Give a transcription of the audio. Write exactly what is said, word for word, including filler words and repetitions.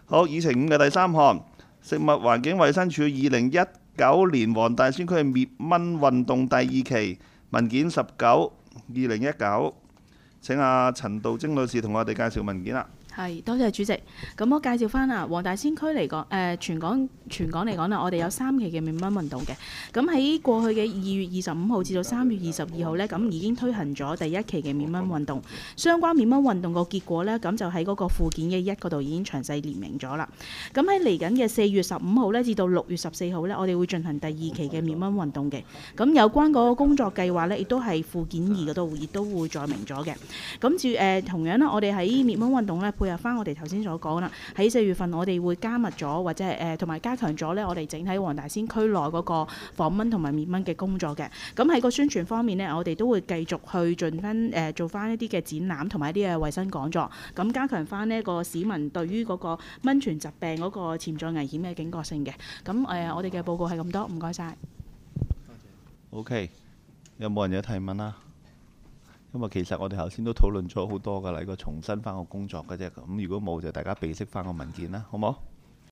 好，議程五嘅第三項，食物環境衞生署二零一九年黃大仙區滅蚊運動第二期文件十九二零一九，請阿陳道晶女士同我哋介紹文件啦。 係，多謝主席。咁我介紹翻啦，黃大仙區嚟講，誒、呃、全港全港嚟講啦，我哋有三期嘅滅蚊運動嘅。咁喺過去嘅二月二十五號至到三月二十二號呢，咁已經推行咗第一期嘅滅蚊運動。相關滅蚊運動個結果呢，咁就喺嗰個附件嘅一嗰度已經詳細列明咗啦。咁喺嚟緊嘅四月十五號呢，至到六月十四號呢，我哋會進行第二期嘅滅蚊運動嘅。咁有關嗰個工作計劃呢，亦都係附件二嗰度亦都會載明咗嘅。咁住誒同樣呢，我哋喺滅蚊運動呢，配合翻我哋頭先所講啦，喺四月份我哋會加密咗或者係誒同埋加強咗咧，我哋整體黃大仙區內嗰個防蚊同埋滅蚊嘅工作嘅。咁喺個宣傳方面呢，我哋都會繼續去進翻誒做翻一啲嘅展覽同埋一啲嘅衞生講座，咁加強翻呢個市民對於嗰個蚊傳疾病嗰個潛在危險嘅警覺性嘅。咁誒、呃，我哋嘅報告係咁多，唔該晒。 OK， 有冇人有提問啊？因為其實我哋頭先都討論咗好多㗎啦，呢個重新翻個工作嘅啫。咁如果冇就大家備識翻個文件啦，好冇？